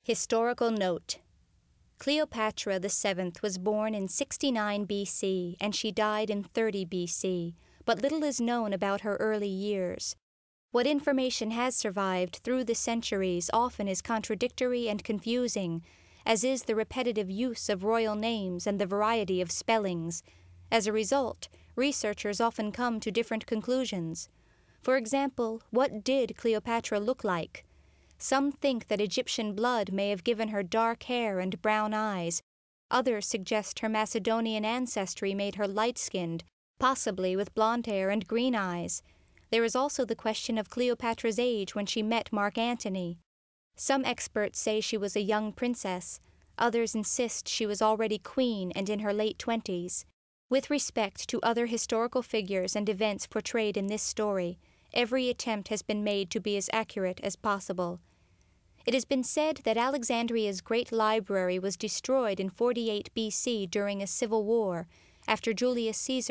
Historical note: Cleopatra VII was born in 69 BC and she died in 30 BC, but little is known about her early years. What information has survived through the centuries often is contradictory and confusing, as is the repetitive use of royal names and the variety of spellings. As a result, researchers often come to different conclusions. For example, what did Cleopatra look like? Some think that Egyptian blood may have given her dark hair and brown eyes. Others suggest her Macedonian ancestry made her light-skinned, possibly with blonde hair and green eyes. There is also the question of Cleopatra's age when she met Mark Antony. Some experts say she was a young princess. Others insist she was already queen and in her late 20s. With respect to other historical figures and events portrayed in this story, every attempt has been made to be as accurate as possible. It has been said that Alexandria's great library was destroyed in 48 BC during a civil war, after Julius Caesar